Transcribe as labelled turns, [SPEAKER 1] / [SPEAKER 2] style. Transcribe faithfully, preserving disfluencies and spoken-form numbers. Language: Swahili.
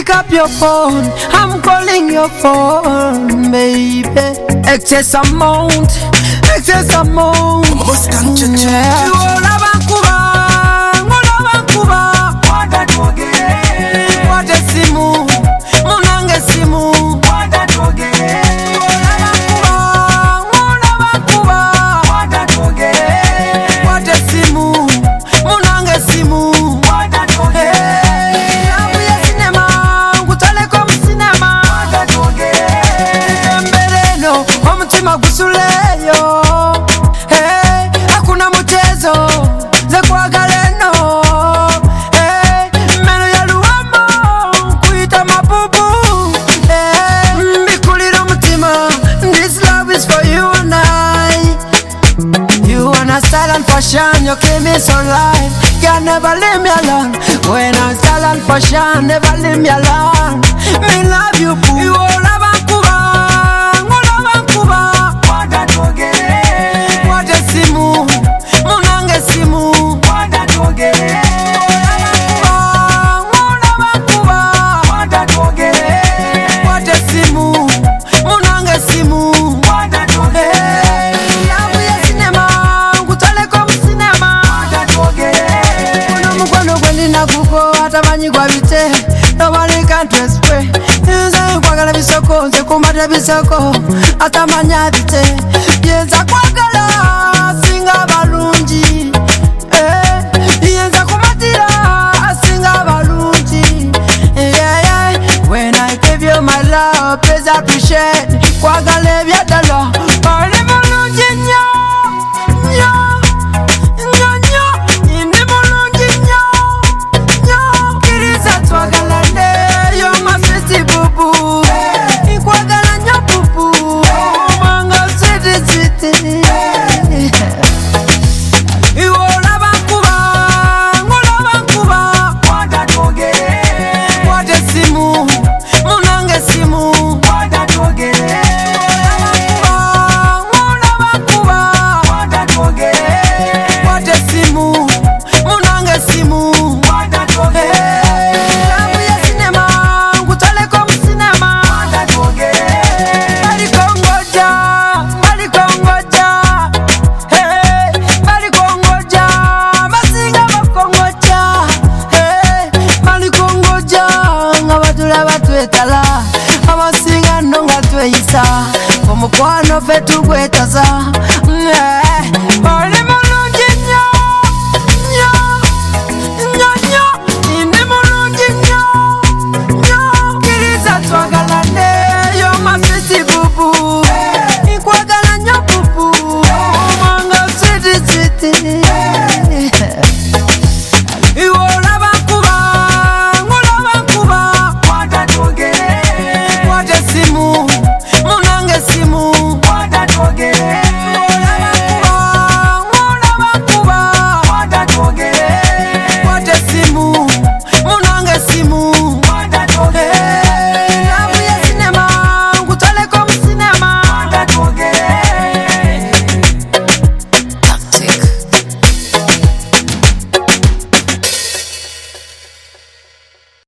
[SPEAKER 1] Pick up your phone, I'm calling your phone, baby. Excess amount, excess amount. Yeah. You all have a kuba, all have a kuba. What a toge, what a simu, munange simu. What a toge, all have a kuba, all have a kuba. What a toge, what a simu, munange simu. What a toge. Magusuleyo, hey, hakuna mchezo ze kuagaleno, hey, meno ya luamo kuita mabubu, hey, mikuliro mutima. This love is for you and I. You wanna style and fashion, you keep me so light. Can never leave me alone. When I style and fashion, never leave me alone. Me love you, boo. You all have a kuba. Nobody can dress way. Nze kwagala bisoko, nze kumata bisoko. Atamanya bite. Yenza kwagala